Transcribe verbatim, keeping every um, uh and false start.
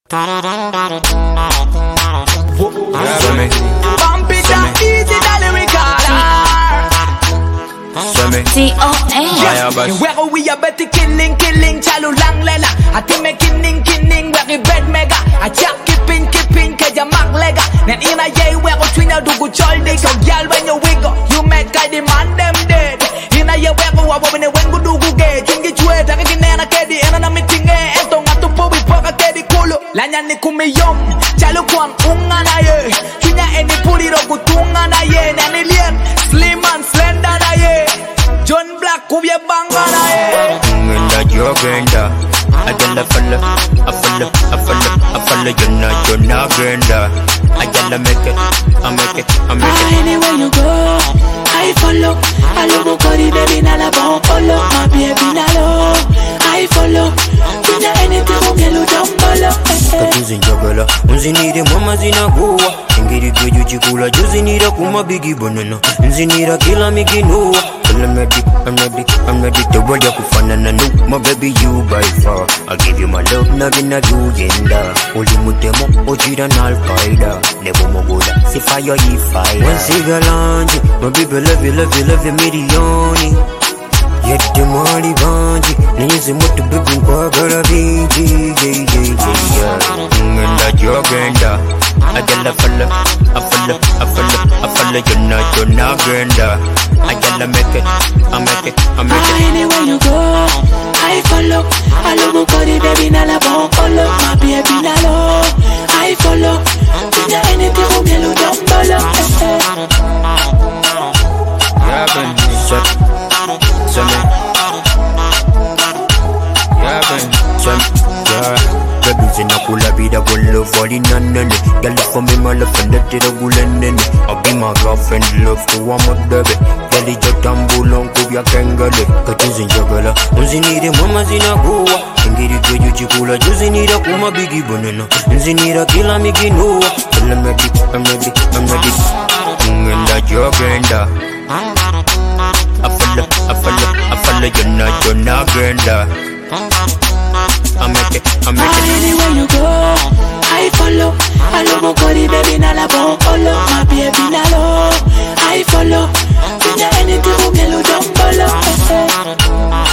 Bump it up easy, darling, we call her T O N. Where we are better killing, killing, chalu lang lela. I think me killing, killing, where we bed mega. I chak keeping, keeping, keja mak lega. Then in a yay, where we twin out do good jolly. So girl, when you wiggle, you make I demand them dead. In a year, where we are when we go do good gay. Chingy chwe, taka kinena kedi, and I'm meeting eh. And don't have to put we poka kedi kulo. Lanya ni kumi yom, chalu kwan unga na ye. Chunya eni puli rogu tunga na ye. Nani lien, slim and slender na ye. John Black, who you bang on it? Ngenda jogenda, ajala falla, a falla, a falla, a falla, jonna, jonna genda. Ajala make it, I make it, I make it. Anywhere you go, I follow. I love body, baby, nala bon follow. My baby, nala, I follow. Kunya anything, we get low follow. Katuzi njagala, unzinire mama zinaguwa. Ingiri kweju chikula, juzinira kuma bigi banana. Nzinira kila mikinuwa. I'm ready, I'm ready, I'm ready to roll your kufanana no. My baby, you by far. I'll give you my love, nothing I do yenda. Only mutemo, ojira na al-Qaeda. Nebo mogola, si fire yi fire. One cigalanji, my baby love you, love you, love you milioni. Yet the money banji, nizi mutu bibi kwa gara biji, yeah, yeah, yeah. Ngenda jogenda, ajala falla, a falla, a falla, a falla, jonna, jonna genda. Ajala make it, I make it, I make it. Anywhere you go, I follow. I love body, baby, nala bon follow. My baby, nala, I follow. Kunya anything, we get low follow. Yeah, ben, shut, shut me. Yeah, ben, shut, yeah. Baby, zinakula vida bullo falling nane. Girl, for me, my love and let it go lene. I'll be my girlfriend, love to one more baby. Girl, it's a tambulon, kubya kengale. Katuzi njagala, unzinire mama zinaguwa. Ingiri kweju chikula, juzinira kuma bigi banana. Nzinira kila mikinuwa. Tell I'm ready, I'm ready, I'm ready. Ngenda jogenda. I follow, I follow, I follow, jonna, jonna genda. I make it, I make it. Anywhere you go, I follow. I love body, baby, nala bon follow. My baby, nala, I follow. Kunya anything, we get low follow.